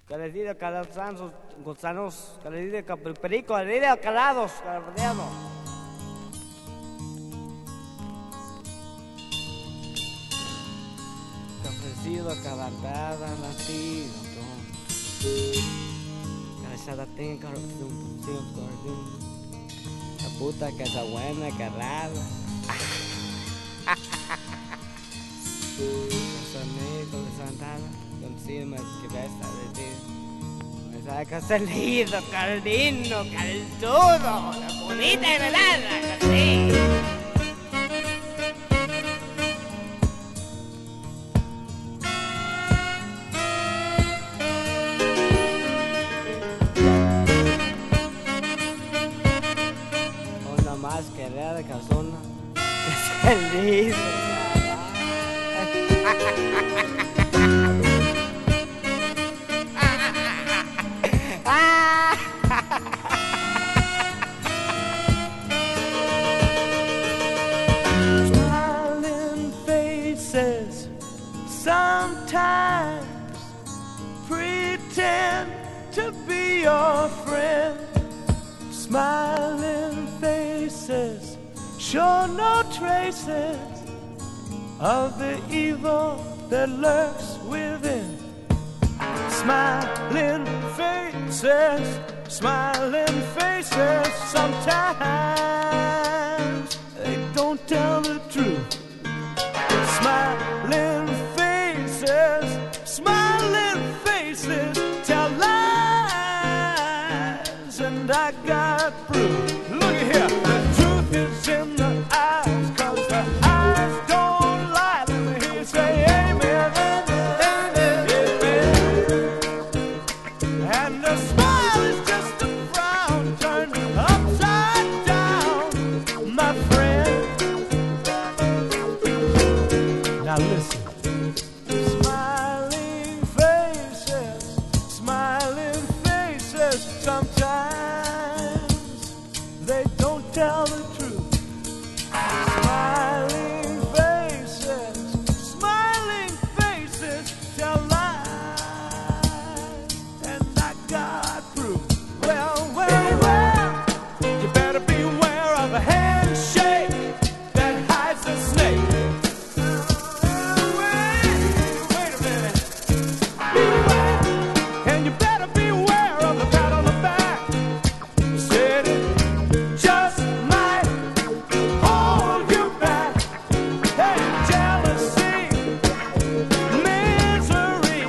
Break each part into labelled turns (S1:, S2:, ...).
S1: Calidad calazanzos, gusanos, calidad perico, calidad calados, calabreado. Cafecito, cabantada, nacido, calzada tenga, la puta que está buena, carrada. Con Santana, con cima que besta de ti. Me saca salido, caldino, caldudo, la bonita y velada, así. Una más querida casona, que salido.
S2: Smiling faces sometimes pretend to be your friend. Smiling faces show no traces of the evil that lurks within. Smiling faces, sometimes they don't tell the truth. Smiling faces tell lies, and I got proof. Look at here, the truth is in the eyes, 'cause the eyes don't lie. Let me hear you say amen, amen. And the smile is just a frown turned upside down, my friend. Now listen. Smiling faces, sometimes they don't tell the truth. Smiling faces tell lies, and I got proof. Well, you better beware of a handshake that hides the snake. Wait a minute. Beware, and you better beware of the pat on the back. Said it just might hold you back. Hey, jealousy, misery,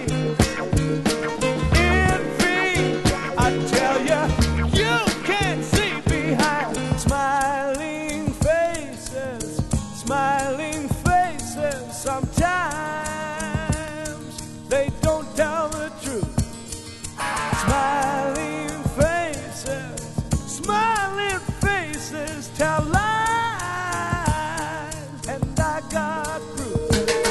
S2: envy, I tell you, you can't see behind smiling faces, sometimes they don't tell the truth. Smiling faces tell lies, and I got proof.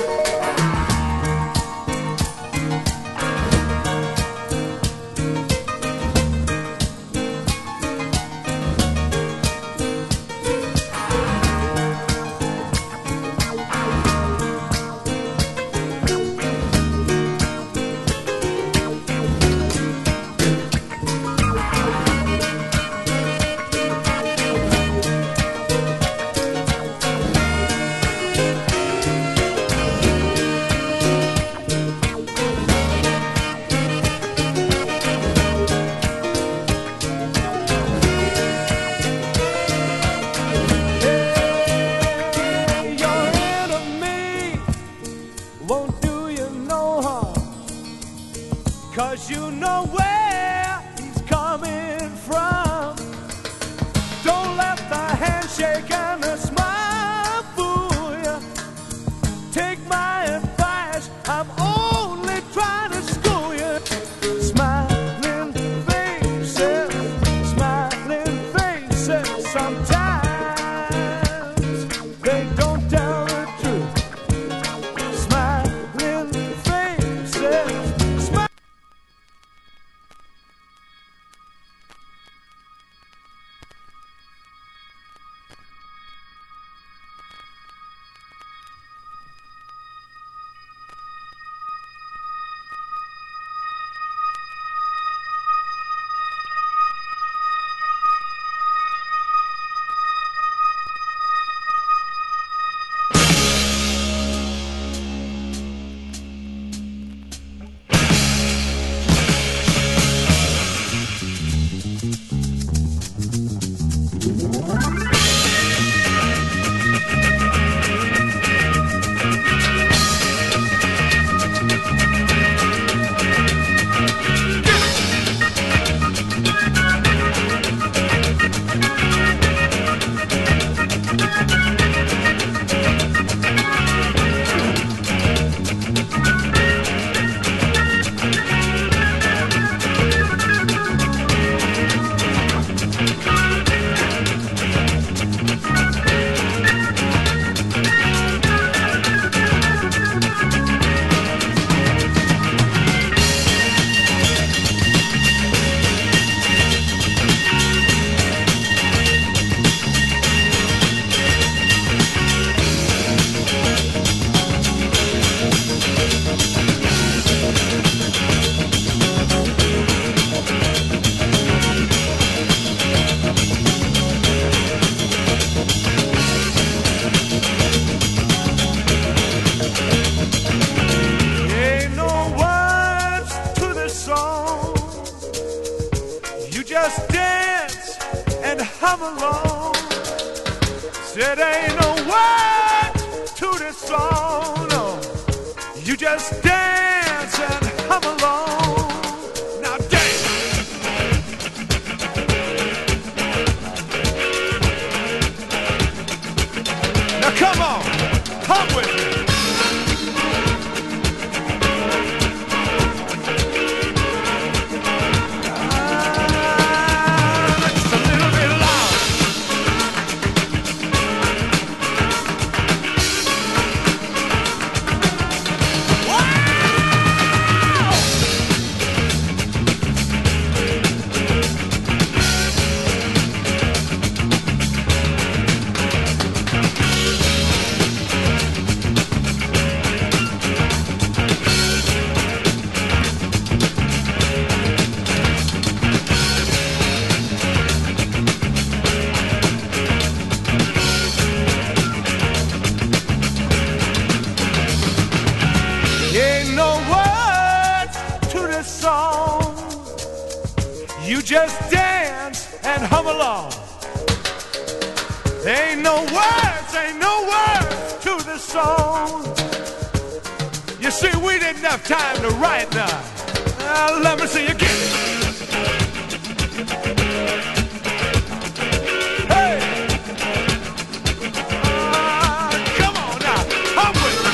S2: Your enemy won't do you no harm, 'cause you know where he's coming from. Don't let the handshake and the smile fool you. Take my advice, I'm only trying to school you. Smiling faces, sometimes they don't tell the truth. Smiling faces, hum along. Said ain't no word to this song, no. You just dance and hum along. Now dance. Now come on, hum with me. You just dance and hum along. Ain't no words to this song. You see, we didn't have time to write now. Let me see you get it. Hey! Come on now, hum with me.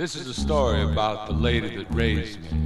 S3: This is a story about the lady that raised me.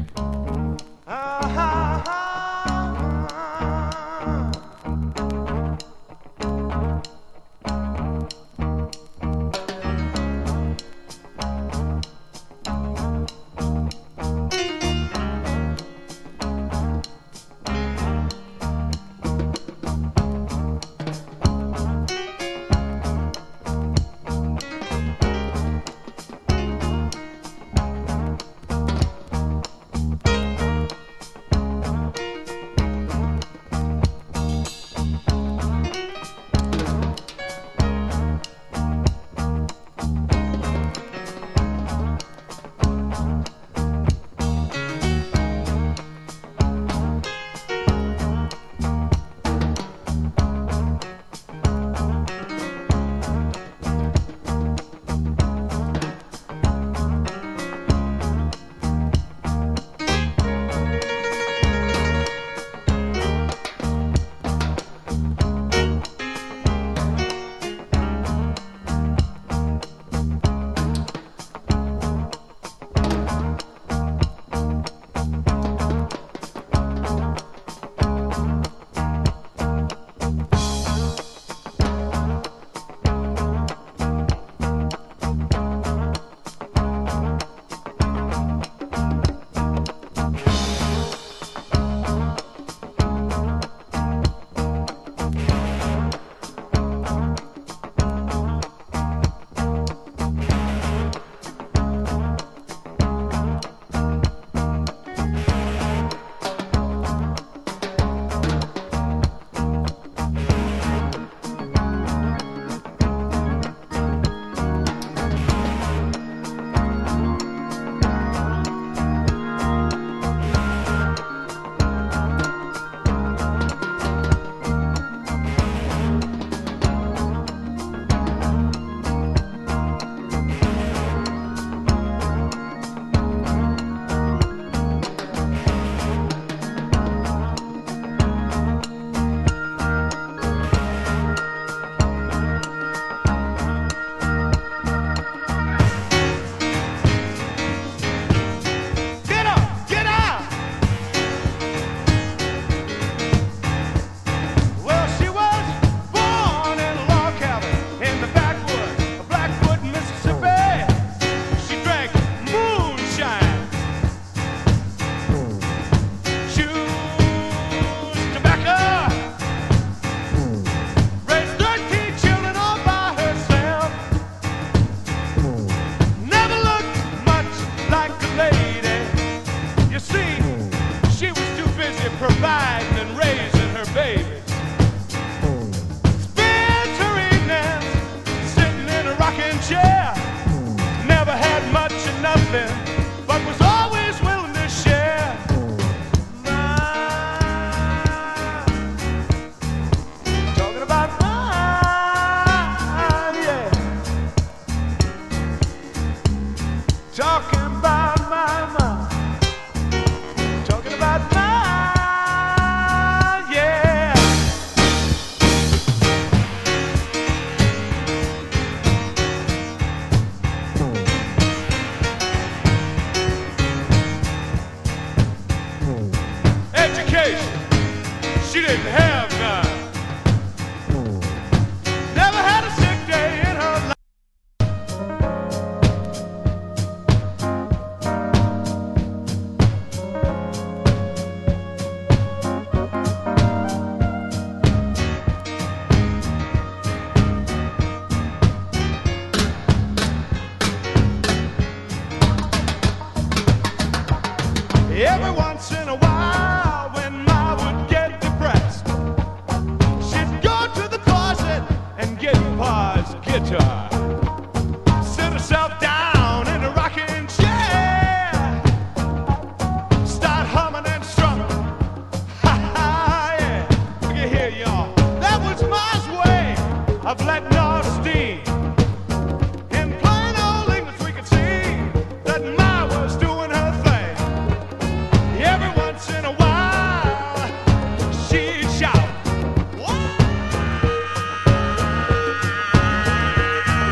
S2: She didn't have none. Never had a sick day in her life. Every once in a while, when Ma would get depressed, she'd go to the closet and get Pa's guitar, sit herself down in a rocking chair, start humming and strumming. Ha ha, yeah. Look at here, y'all. That was Ma's way of letting off steam. In plain old English, we could see that Ma was doing her thing. Every once in a while, she'd shout, "Wow!"